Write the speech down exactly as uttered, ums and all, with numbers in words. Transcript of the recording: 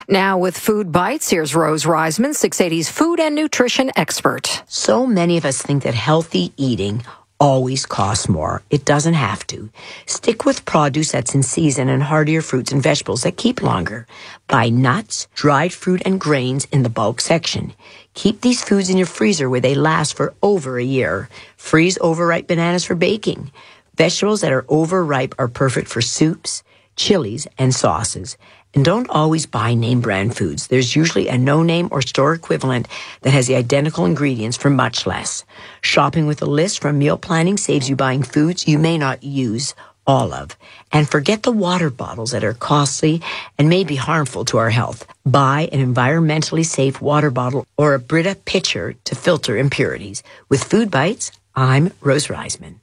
Now with Food Bites, here's Rose Reisman, six eighty's food and nutrition expert. So many of us think that healthy eating always costs more. It doesn't have to. Stick with produce that's in season and heartier fruits and vegetables that keep longer. Buy nuts, dried fruit, and grains in the bulk section. Keep these foods in your freezer where they last for over a year. Freeze overripe bananas for baking. Vegetables that are overripe are perfect for soups, chilies, and sauces. And don't always buy name brand foods. There's usually a no-name or store equivalent that has the identical ingredients for much less. Shopping with a list from meal planning saves you buying foods you may not use all of. And forget the water bottles that are costly and may be harmful to our health. Buy an environmentally safe water bottle or a Brita pitcher to filter impurities. With Food Bites, I'm Rose Reisman.